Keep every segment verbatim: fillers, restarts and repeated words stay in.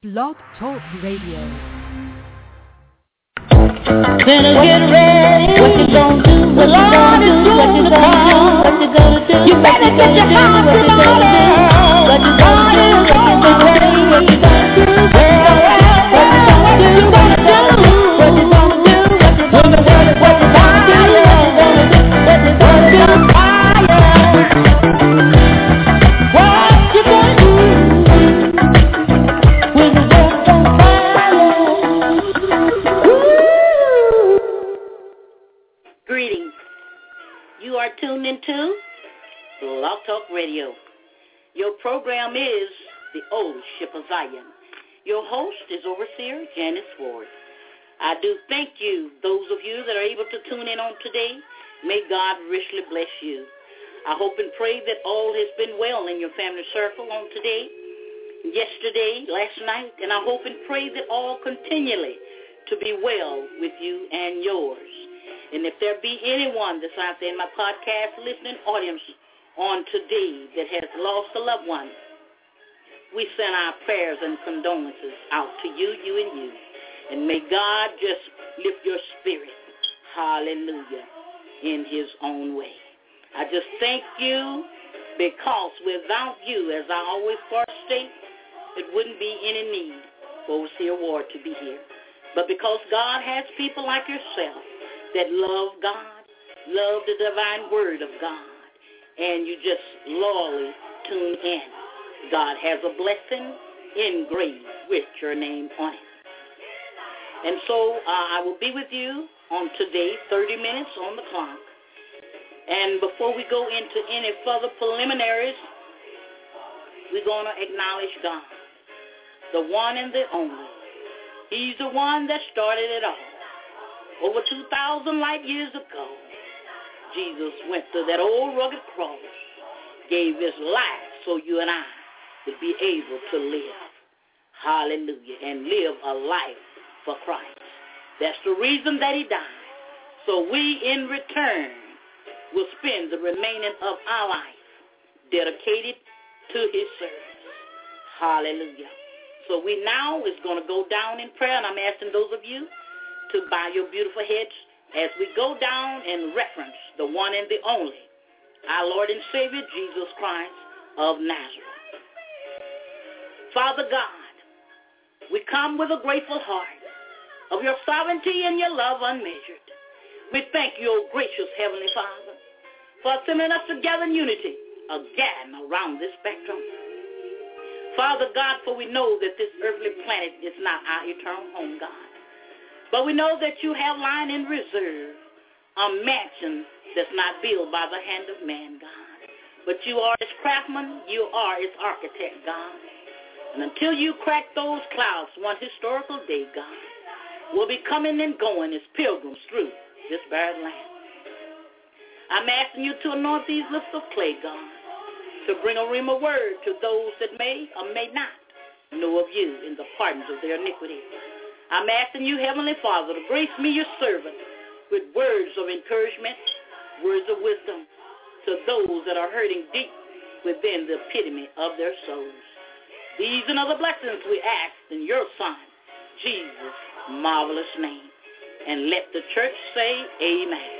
Blog Talk Radio. Better get ready. What you gonna do? What you gonna do? What you gonna do? What you gonna do? You better get your house in order. What you gonna do? What you gonna do? What you gonna do? What you gonna do? What you gonna do? What you gonna do? What you gonna do? What you gonna do? What you gonna do? What you gonna do? What you gonna do? You are tuned into Blog Talk Radio. Your program is The Old Ship of Zion. Your host is Overseer Janice Ward. I do thank you, those of you that are able to tune in on today. May God richly bless you. I hope and pray that all has been well in your family circle on today, yesterday, last night, and I hope and pray that all continually to be well with you and yours. And if there be anyone that's out there in my podcast listening audience on today that has lost a loved one, we send our prayers and condolences out to you, you and you. And may God just lift your spirit, hallelujah, in his own way. I just thank you because without you, as I always first state, it wouldn't be any need for Overseer Ward to be here. But because God has people like yourself that love God, love the divine word of God, and you just loyally tune in. God has a blessing engraved with your name on it. And so uh, I will be with you on today, thirty minutes on the clock. And before we go into any further preliminaries, we're going to acknowledge God, the one and the only. He's the one that started it all. Over two thousand light years ago, Jesus went to that old rugged cross, gave his life so you and I would be able to live. Hallelujah. And live a life for Christ. That's the reason that he died. So we, in return, will spend the remaining of our life dedicated to his service. Hallelujah. So we now is going to go down in prayer, and I'm asking those of you to bow your beautiful heads as we go down and reference the one and the only, our Lord and Savior, Jesus Christ of Nazareth. Father God, we come with a grateful heart of your sovereignty and your love unmeasured. We thank you, O gracious Heavenly Father, for assembling us together in unity again around this spectrum. Father God, for we know that this earthly planet is not our eternal home, God. But we know that you have lying in reserve a mansion that's not built by the hand of man, God. But you are its craftsman, you are its architect, God. And until you crack those clouds one historical day, God, we'll be coming and going as pilgrims through this barren land. I'm asking you to anoint these lips of clay, God, to bring a rhema word to those that may or may not know of you in the pardons of their iniquity. I'm asking you, Heavenly Father, to grace me, your servant, with words of encouragement, words of wisdom to those that are hurting deep within the epitome of their souls. These and other blessings we ask in your Son, Jesus' marvelous name. And let the church say amen.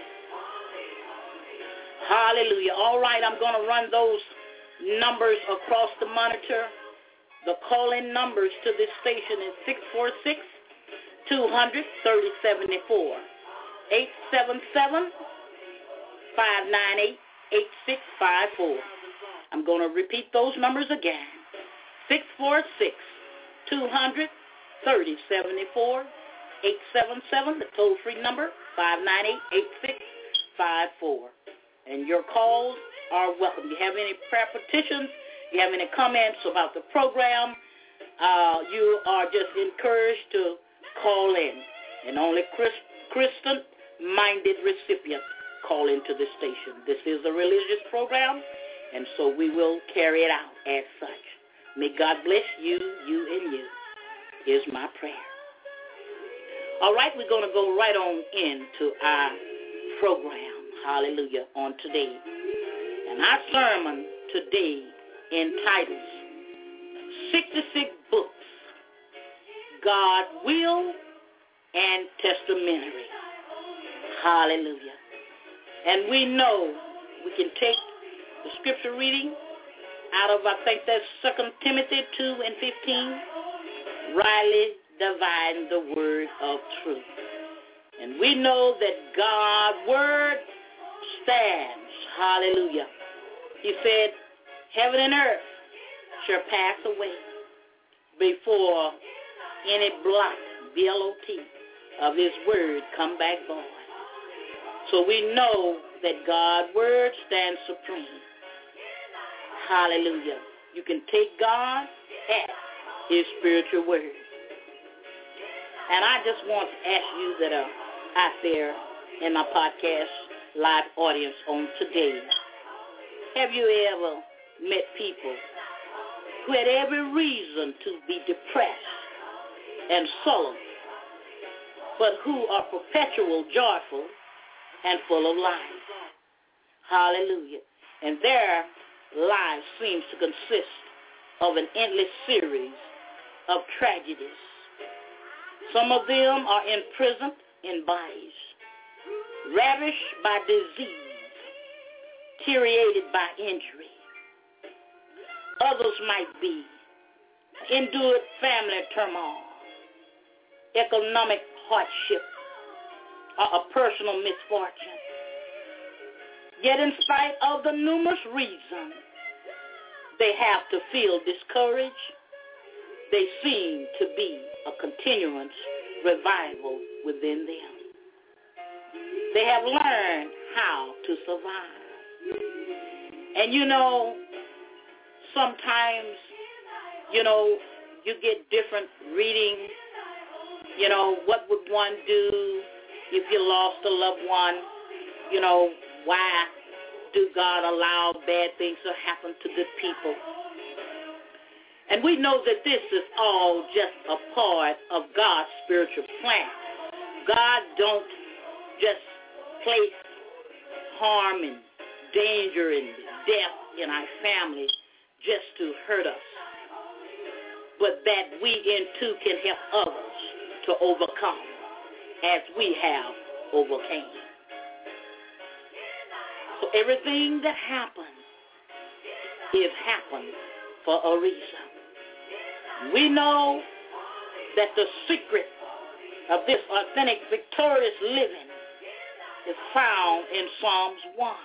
Hallelujah. All right, I'm going to run those numbers across the monitor. The call-in numbers to this station is six four six, two hundred, thirty seventy-four, eight seven seven, five nine eight, eight six five four. I'm going to repeat those numbers again. six four six, two hundred, thirty seventy-four, eight seven seven, the toll-free number, five nine eight, eight six five four. And your calls are welcome. You have any prayer petitions, you have any comments about the program, uh, you are just encouraged to call in. And only Christ, Christian-minded recipients call into the station. This is a religious program, and so we will carry it out as such. May God bless you, you, and you, is my prayer. All right, we're going to go right on into our program. Hallelujah, on today. And our sermon today entitles sixty-six Books God's will and testamentary. Hallelujah. And we know we can take the scripture reading out of, I think that's Second Timothy two and fifteen, rightly dividing the word of truth. And we know that God's word stands. Hallelujah. He said, heaven and earth shall pass away before any blot, B L O T, of his word come back void. So we know that God's word stands supreme. Hallelujah. You can take God at his spiritual word. And I just want to ask you that are out there in my podcast live audience on today, have you ever met people who had every reason to be depressed and sullen, but who are perpetual joyful and full of life? Hallelujah. And their lives seems to consist of an endless series of tragedies. Some of them are imprisoned in bodies, ravished by disease, deteriorated by injury. Others might be endured family turmoil, economic hardship, or a personal misfortune. Yet in spite of the numerous reasons they have to feel discouraged, they seem to be a continuous revival within them. They have learned how to survive. And you know, sometimes, you know, you get different readings. You know, what would one do if you lost a loved one? You know, why do God allow bad things to happen to good people? And we know that this is all just a part of God's spiritual plan. God don't just place harm and danger and death in our families just to hurt us, but that we in too can help others to overcome as we have overcame. So everything that happens is happened for a reason. We know that the secret of this authentic, victorious living is found in Psalms one.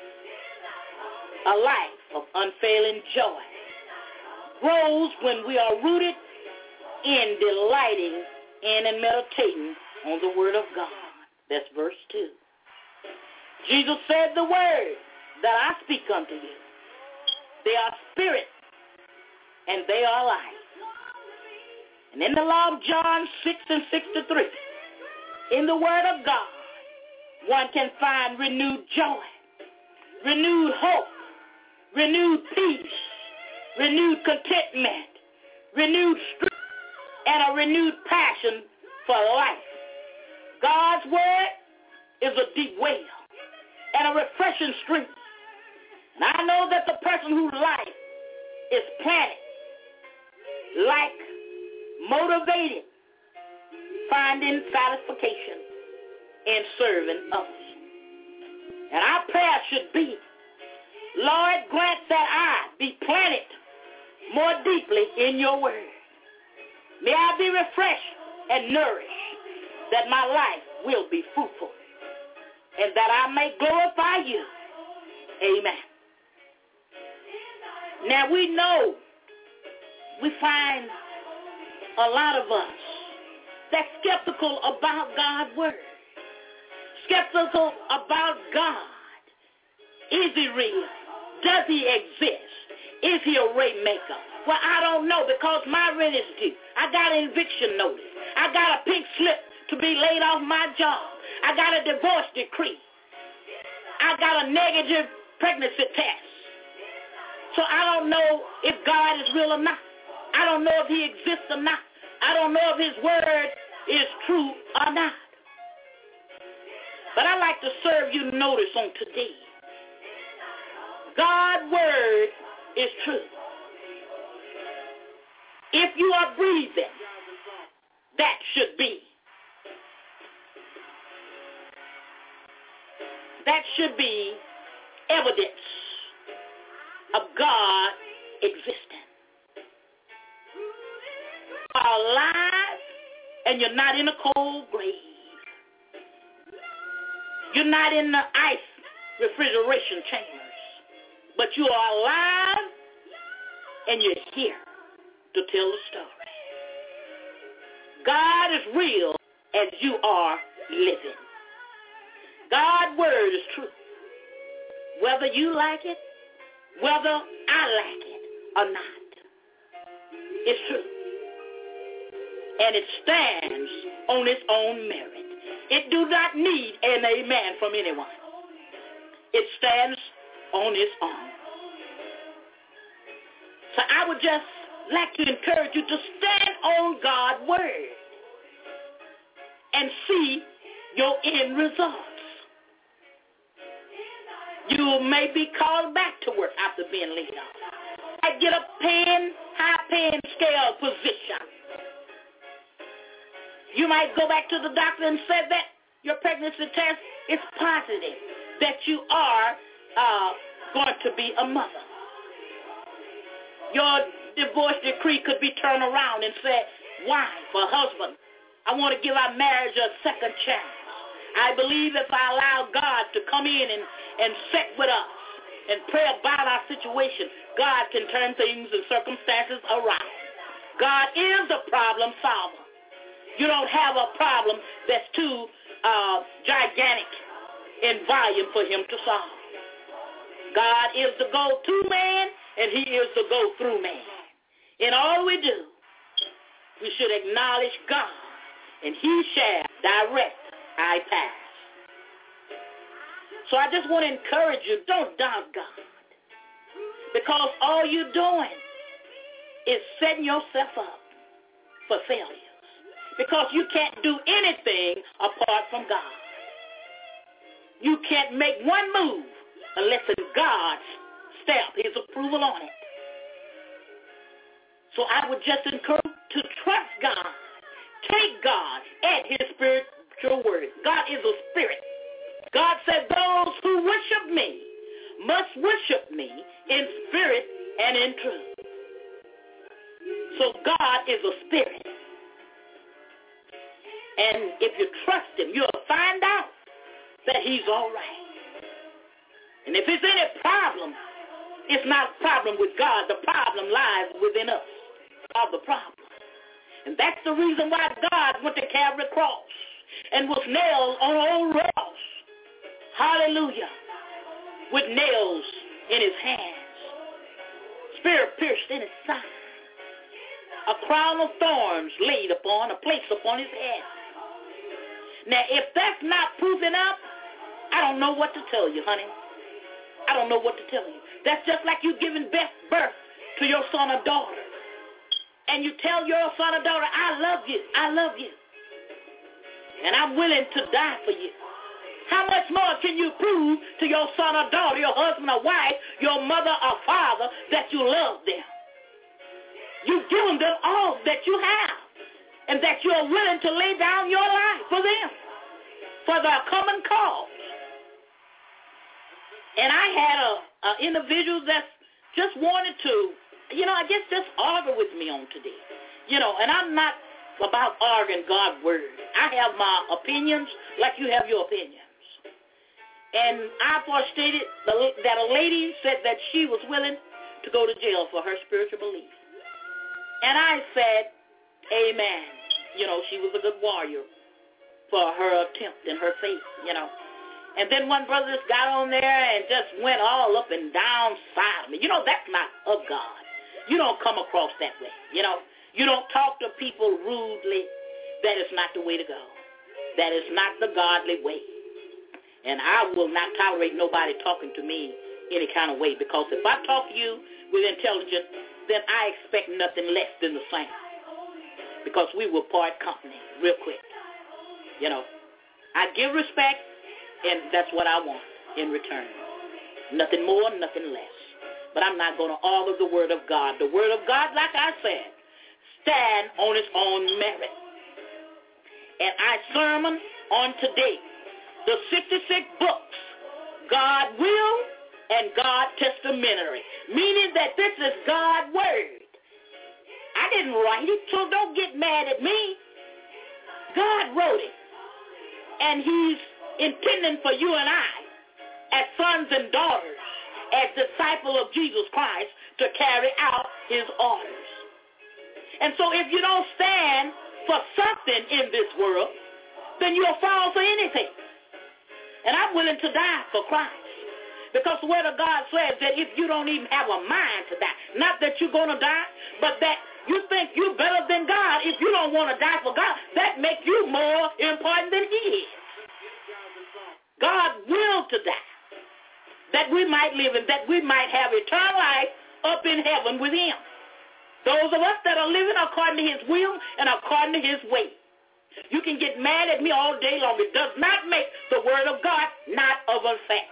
A life of unfailing joy grows when we are rooted in delighting in and meditating on the word of God. That's verse two. Jesus said, the word that I speak unto you, they are spirit and they are life. And in the law of John six and sixty-three, in the word of God, one can find renewed joy, renewed hope, renewed peace, renewed contentment, renewed strength, and a renewed passion for life. God's word is a deep well and a refreshing stream. And I know that the person whose life is planted, like motivated, finding satisfaction in serving others. And our prayer should be, Lord, grant that I be planted more deeply in your word. May I be refreshed and nourished, that my life will be fruitful, and that I may glorify you. Amen. Now we know, we find a lot of us that's skeptical about God's word, skeptical about God. Is he real? Does he exist? Is he a way maker? Well, I don't know, because my rent is due. I got an eviction notice. I got a pink slip to be laid off my job. I got a divorce decree. I got a negative pregnancy test. So I don't know if God is real or not. I don't know if he exists or not. I don't know if his word is true or not. But I'd like to serve you notice on today. God's word is true. If you are breathing, that should be. That should be evidence of God existing. You are alive and you're not in a cold grave. You're not in the ice refrigeration chambers, but you are alive and you're here to tell the story. God is real as you are living. God's word is true. Whether you like it, whether I like it or not, it's true. And it stands on its own merit. It do not need an amen from anyone. It stands on its own. So I would just like to encourage you to stand on God's word and see your end results. You may be called back to work after being laid off. I get a paying, high-paying scale position. You might go back to the doctor and say that your pregnancy test is positive, that you are uh, going to be a mother. Your divorce decree could be turned around and said, wife or husband, I want to give our marriage a second chance. I believe if I allow God to come in and, and sit with us and pray about our situation, God can turn things and circumstances around. God is a problem solver. You don't have a problem that's too uh, gigantic in volume for him to solve. God is the go-to man, and he is the go-through man. In all we do, we should acknowledge God, and he shall direct our path. So I just want to encourage you, don't doubt God, because all you're doing is setting yourself up for failure. Because you can't do anything apart from God. You can't make one move unless it's God's stamp, his approval on it. So I would just encourage you to trust God. Take God at his spiritual word. God is a spirit. God said those who worship me must worship me in spirit and in truth. So God is a spirit. And if you trust him, you'll find out that he's all right. And if there's any problem, it's not a problem with God. The problem lies within us, of the problem. And that's the reason why God went to Calvary cross and was nailed on an old cross. Hallelujah. With nails in his hands. Spear pierced in his side. A crown of thorns laid upon, a place upon his head. Now, if that's not proof enough, I don't know what to tell you, honey. I don't know what to tell you. That's just like you giving birth to your son or daughter. And you tell your son or daughter, I love you, I love you. And I'm willing to die for you. How much more can you prove to your son or daughter, your husband or wife, your mother or father, that you love them? You've given them all that you have. And that you are willing to lay down your life for them, for their common cause. And I had a, a individual that just wanted to, you know, I guess just argue with me on today. You know, and I'm not about arguing God's word. I have my opinions like you have your opinions. And I first stated that a lady said that she was willing to go to jail for her spiritual belief. And I said, amen. You know, she was a good warrior for her attempt and her faith, you know. And then one brother just got on there and just went all up and down side of me. You know, that's not of God. You don't come across that way, you know. You don't talk to people rudely. That is not the way to go. That is not the godly way. And I will not tolerate nobody talking to me any kind of way, because if I talk to you with intelligence, then I expect nothing less than the same. Because we will part company real quick. You know, I give respect, and that's what I want in return. Nothing more, nothing less. But I'm not going to argue the word of God. The word of God, like I said, stand on its own merit. and our sermon on today, the sixty-six books, God will and God testamentary, meaning that this is God's word. I didn't write it, so don't get mad at me. God wrote it, and he's intending for you and I, as sons and daughters, as disciples of Jesus Christ, to carry out his orders. And so if you don't stand for something in this world, then you'll fall for anything. And I'm willing to die for Christ. Because the word of God says that if you don't even have a mind to die, not that you're going to die, but that you think you're better than God, if you don't want to die for God, that makes you more important than he is. God willed to die, that we might live and that we might have eternal life up in heaven with him. Those of us that are living according to his will and according to his way. You can get mad at me all day long. It does not make the word of God not of effect.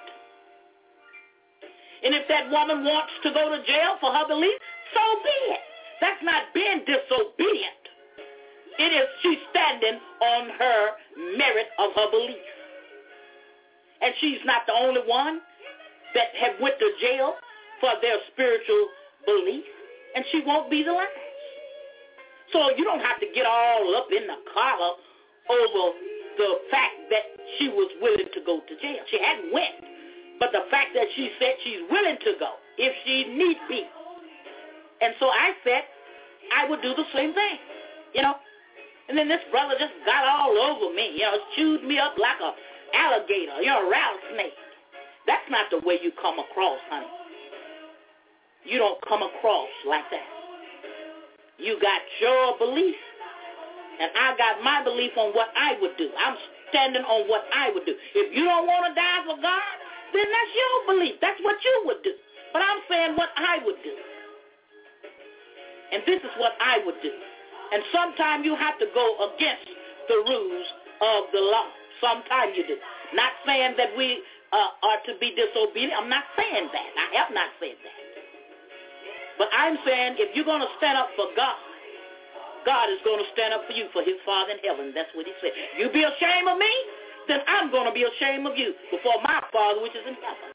And if that woman wants to go to jail for her belief, so be it. That's not being disobedient. It is she's standing on her merit of her belief. And she's not the only one that have went to jail for their spiritual belief. And she won't be the last. So you don't have to get all up in the collar over the fact that she was willing to go to jail. She hadn't went. But the fact that she said she's willing to go if she need be. And so I said I would do the same thing, you know. And then this brother just got all over me, you know, chewed me up like a alligator, you know, a rattlesnake. That's not the way you come across, honey. You don't come across like that. You got your belief, and I got my belief on what I would do. I'm standing on what I would do. If you don't want to die for God, then that's your belief. That's what you would do. But I'm saying what I would do. And this is what I would do. And sometimes you have to go against the rules of the law. Sometimes you do. Not saying that we uh, are to be disobedient. I'm not saying that. I have not said that. But I'm saying if you're going to stand up for God, God is going to stand up for you, for his Father in heaven. That's what he said. You be ashamed of me, then I'm going to be ashamed of you before my Father which is in heaven.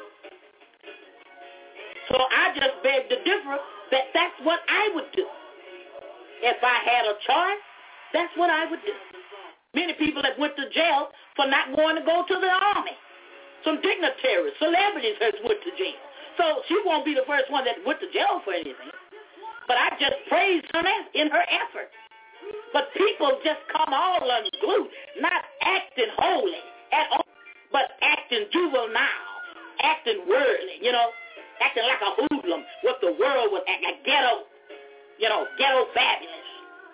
So I just beg to differ that that's what I would do. If I had a choice, that's what I would do. Many people that went to jail for not wanting to go to the army. Some dignitaries, celebrities has went to jail. So she won't be the first one that went to jail for anything. But I just praised her in her effort. But people just come all unglued, not acting holy at all, but acting juvenile, acting worldly, you know, acting like a hoodlum, what the world would act, like ghetto, you know, ghetto fabulous.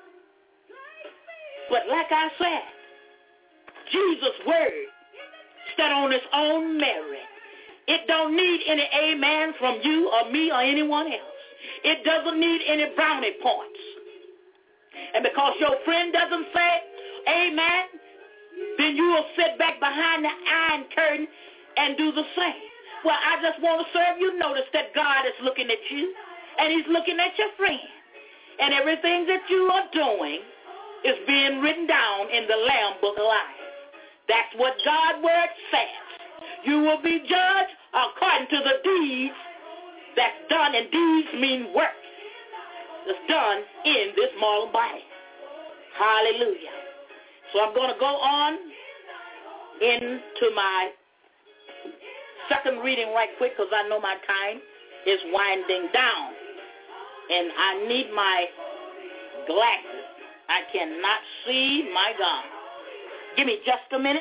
But like I said, Jesus' word stood on its own merit. It don't need any amen from you or me or anyone else. It doesn't need any brownie points. And because your friend doesn't say amen, then you will sit back behind the iron curtain and do the same. Well, I just want to serve you notice that God is looking at you, and he's looking at your friend. And everything that you are doing is being written down in the Lamb Book of Life. That's what God's word says. You will be judged according to the deeds that's done, and deeds mean work that's done in this mortal body. Hallelujah. So I'm going to go on into my second reading right quick because I know my time is winding down. And I need my glasses. I cannot see, my God. Give me just a minute.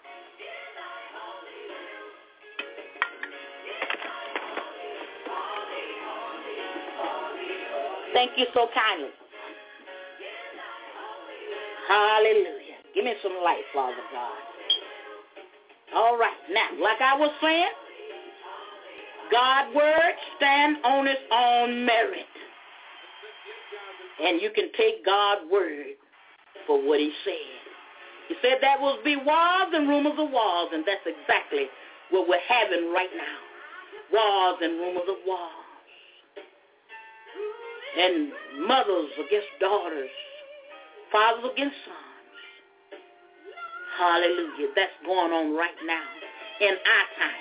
Thank you so kindly. Hallelujah. Give me some light, Father God. All right. Now, like I was saying, God's word stand on its own merit. And you can take God's word for what he said. He said there will be wars and rumors of wars, and that's exactly what we're having right now. Wars and rumors of wars. And mothers against daughters, fathers against sons. Hallelujah. That's going on right now in our time.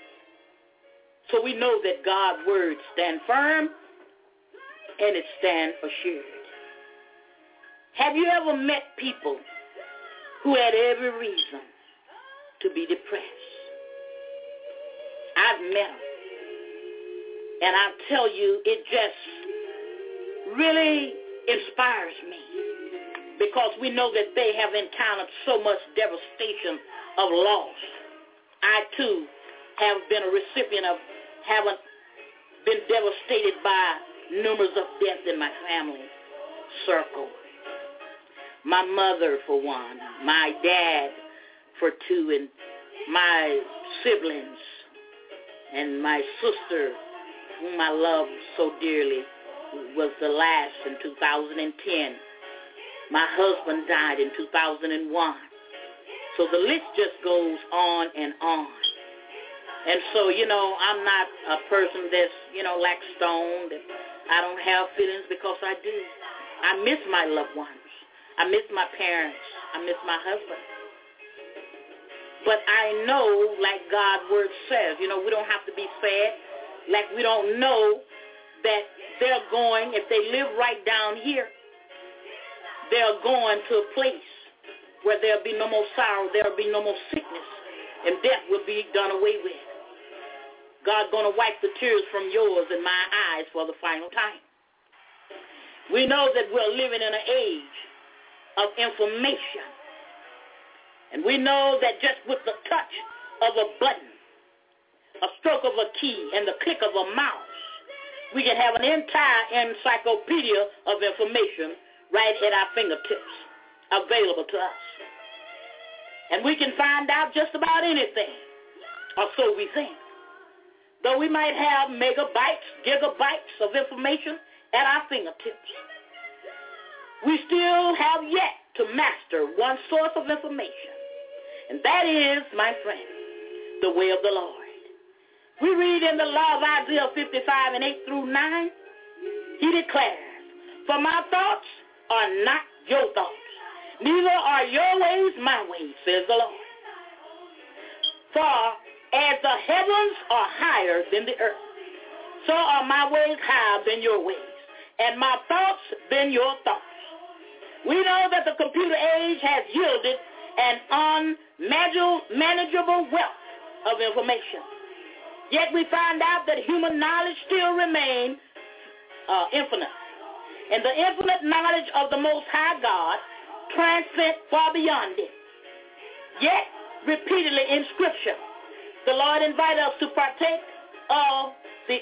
So we know that God's word stand firm and it stand assured. Have you ever met people who had every reason to be depressed? I've met them. And I tell you, it just really inspires me because we know that they have encountered so much devastation of loss. I, too, have been a recipient of having been devastated by numerous of deaths in my family circle. My mother, for one, my dad, for two, and my siblings, and my sister, whom I love so dearly, was the last in two thousand ten. My husband died in two thousand one. So the list just goes on and on. And so, you know, I'm not a person that's, you know, like stone, that I don't have feelings, because I do. I miss my loved ones. I miss my parents. I miss my husband. But I know, like God's word says, you know, we don't have to be sad. Like we don't know that they're going, if they live right down here, they're going to a place where there'll be no more sorrow, there'll be no more sickness, and death will be done away with. God's going to wipe the tears from yours and my eyes for the final time. We know that we're living in an age of information. And we know that just with the touch of a button, a stroke of a key, and the click of a mouse, we can have an entire encyclopedia of information right at our fingertips, available to us. And we can find out just about anything, or so we think. Though we might have megabytes, gigabytes of information at our fingertips, we still have yet to master one source of information. And that is, my friend, the way of the Lord. We read in the law of Isaiah fifty-five and eight through nine, he declares, "For my thoughts are not your thoughts, neither are your ways my ways, says the Lord. For as the heavens are higher than the earth, so are my ways higher than your ways, and my thoughts than your thoughts." We know that the computer age has yielded an unmanageable wealth of information. Yet we find out that human knowledge still remains uh, infinite. And the infinite knowledge of the Most High God transcends far beyond it. Yet, repeatedly in Scripture, the Lord invites us to partake of the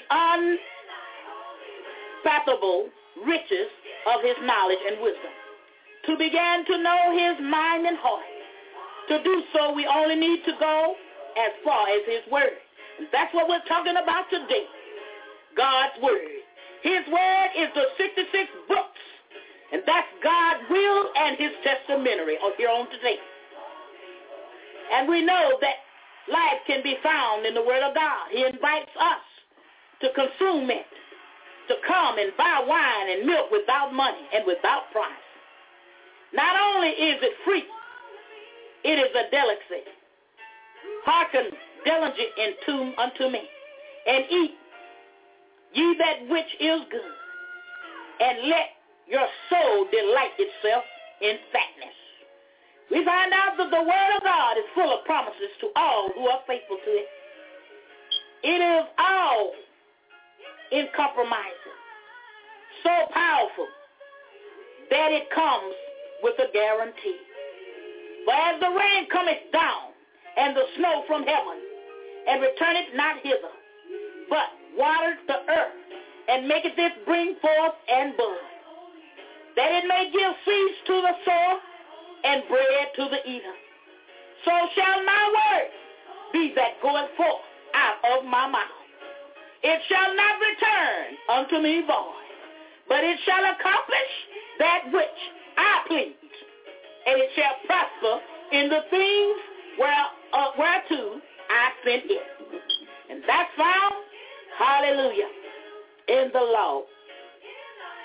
unfathomable riches of his knowledge and wisdom, to begin to know his mind and heart. To do so, we only need to go as far as his word. And that's what we're talking about today, God's word. His word is the sixty-six books, and that's God's will and his testamentary here on today. And we know that life can be found in the word of God. He invites us to consume it, to come and buy wine and milk without money and without price. Not only is it free, it is a delicacy. Hearken diligently unto me, and eat ye that which is good, and let your soul delight itself in fatness. We find out that the word of God is full of promises to all who are faithful to it. It is all uncompromising, so powerful that it comes with a guarantee. For as the rain cometh down, and the snow from heaven, and returneth not hither, but watereth the earth, and maketh it bring forth and bud, that it may give seed to the sower, and bread to the eater. So shall my word be that goeth forth out of my mouth. It shall not return unto me void, but it shall accomplish that which I please, and it shall prosper in the things where, uh, whereto I sent it. And that's found, hallelujah, in the law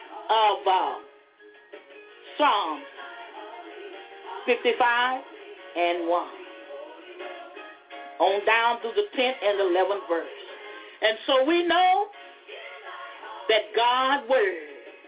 of uh, Psalms fifty-five and one. On down through the tenth and eleventh verse. And so we know that God's word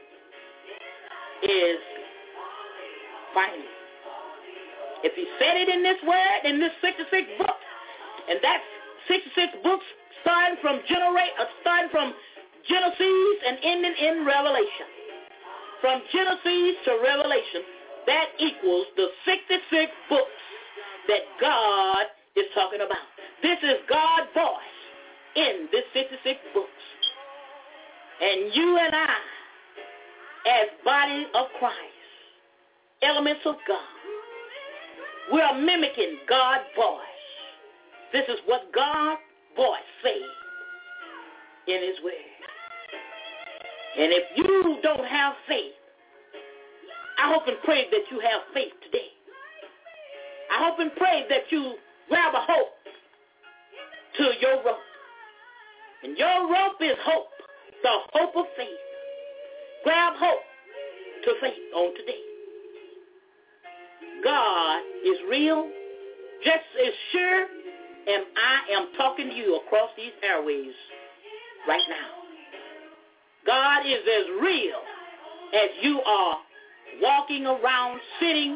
is final. If he said it in this word, in this sixty-six books, and that's sixty-six books starting from generate, uh, starting from Genesis and ending in Revelation. From Genesis to Revelation, that equals the sixty-six books that God is talking about. This is God's voice in this sixty-six books. And you and I, as body of Christ, elements of God, we are mimicking God's voice. This is what God's voice says in his word. And if you don't have faith, I hope and pray that you have faith today. I hope and pray that you grab a hope to your rope. And your rope is hope, the hope of faith. Grab hope to faith on today. God is real, just as sure as I am talking to you across these airways right now. God is as real as you are walking around, sitting,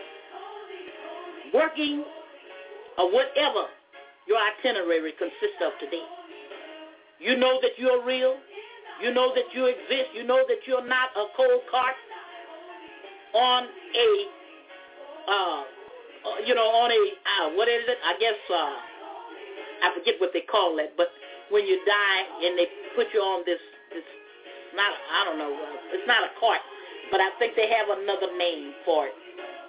working, or whatever your itinerary consists of today. You know that you're real. You know that you exist. You know that you're not a cold cart on a, uh, you know, on a, uh, what is it? I guess, uh, I forget what they call it, but when you die and they put you on this, this not, I don't know, uh, it's not a cart, but I think they have another name for it.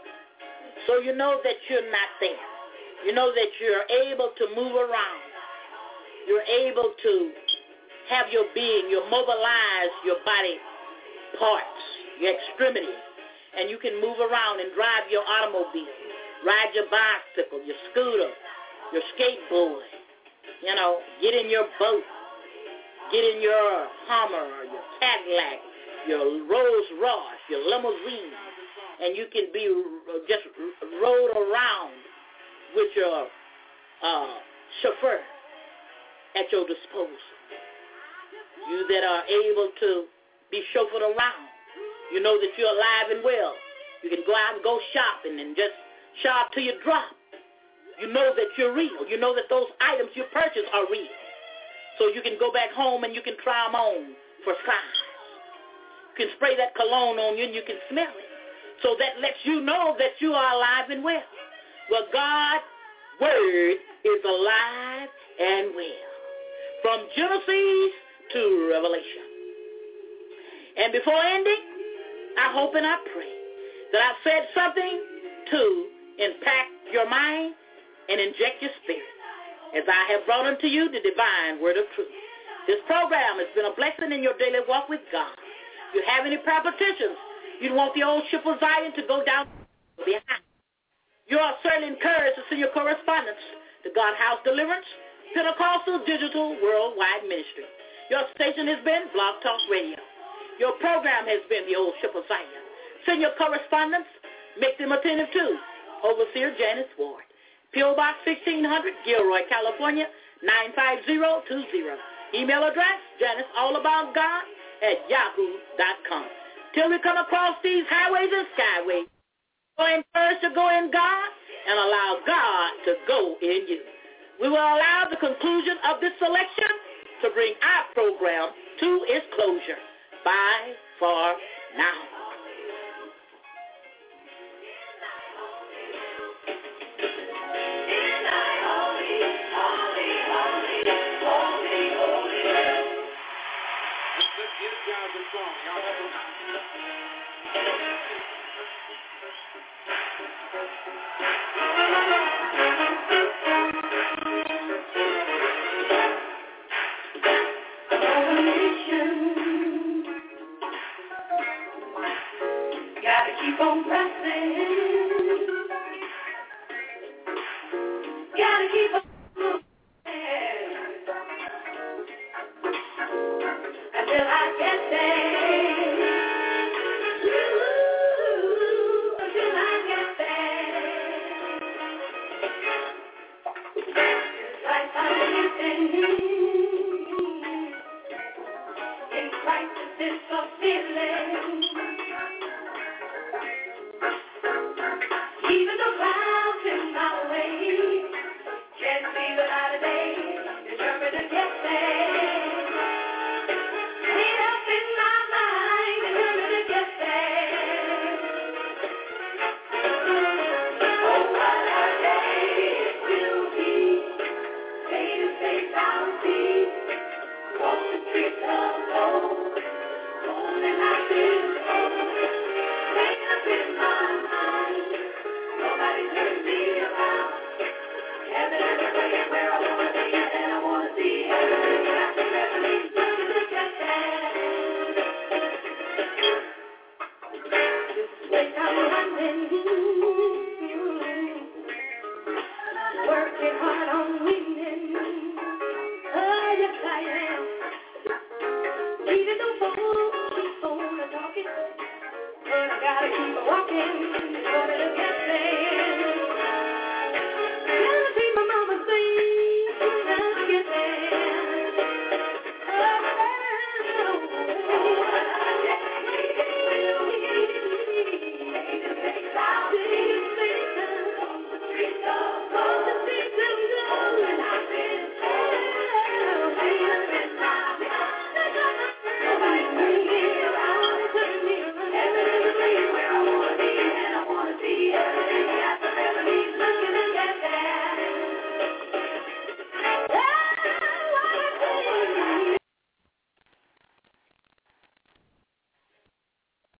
So you know that you're not there. You know that you're able to move around. You're able to have your being, you mobilize your body parts, your extremities, and you can move around and drive your automobile, ride your bicycle, your scooter, your skateboard, you know, get in your boat, get in your Hummer or your Cadillac, your Rolls Royce, your limousine, and you can be just rode around with your uh, chauffeur at your disposal. You that are able to be chauffeured around, you know that you're alive and well. You can go out and go shopping and just shop till you drop. You know that you're real. You know that those items you purchase are real. So you can go back home and you can try them on for size. You can spray that cologne on you and you can smell it. So that lets you know that you are alive and well. Well, God's word is alive and well. From Genesis to Revelation. And before ending, I hope and I pray that I've said something to impact your mind and inject your spirit as I have brought unto you the divine word of truth. This program has been a blessing in your daily walk with God. If you have any prayer petitions, you want the old ship of Zion to go down behind. You are certainly encouraged to send your correspondence to God House Deliverance, Pentecostal Digital Worldwide Ministry. Your station has been Blog Talk Radio. Your program has been the old ship of Zion. Send your correspondence, make them attentive to Overseer Janice Ward. P O Box sixteen hundred, Gilroy, California, nine five zero two zero. Email address, janiceallaboutgod at yahoo dot com. Till we come across these highways and skyways, go encouraged to go in God and allow God to go in you. We will allow the conclusion of this selection to bring our program to its closure. Bye for now. Keep on pressing. Gotta keep on moving until I get there. Ooh, until I get there. Gotta keep walking in order to get